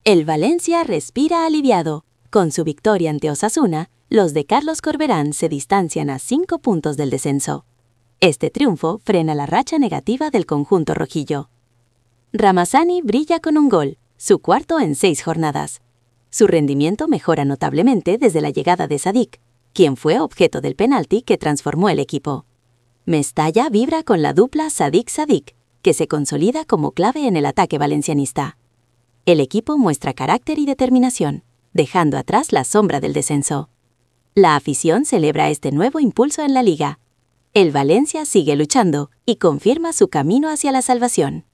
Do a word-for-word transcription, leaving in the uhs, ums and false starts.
El Valencia respira aliviado. Con su victoria ante Osasuna, los de Carlos Corberán se distancian a cinco puntos del descenso. Este triunfo frena la racha negativa del conjunto rojillo. Ramazani brilla con un gol, su cuarto en seis jornadas. Su rendimiento mejora notablemente desde la llegada de Sadik, quien fue objeto del penalti que transformó el equipo. Mestalla vibra con la dupla Sadik-Sadik, que se consolida como clave en el ataque valencianista. El equipo muestra carácter y determinación, dejando atrás la sombra del descenso. La afición celebra este nuevo impulso en la liga. El Valencia sigue luchando y confirma su camino hacia la salvación.